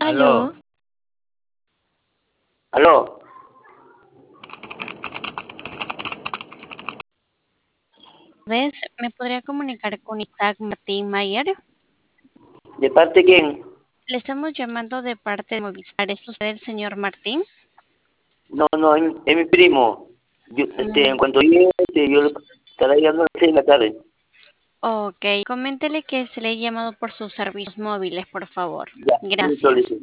Aló, Aló, aló, ¿ves? ¿Me podría comunicar con Isaac Martín Mayer? ¿de parte quién? Le estamos llamando de parte de Movistar. ¿Es usted el señor Martín? No, es mi primo. En Mm, cuanto llegue, yo estaré llegando a las 6 de la tarde. ok, coméntele que se le ha llamado por sus servicios móviles, por favor. Ya, Gracias. listo.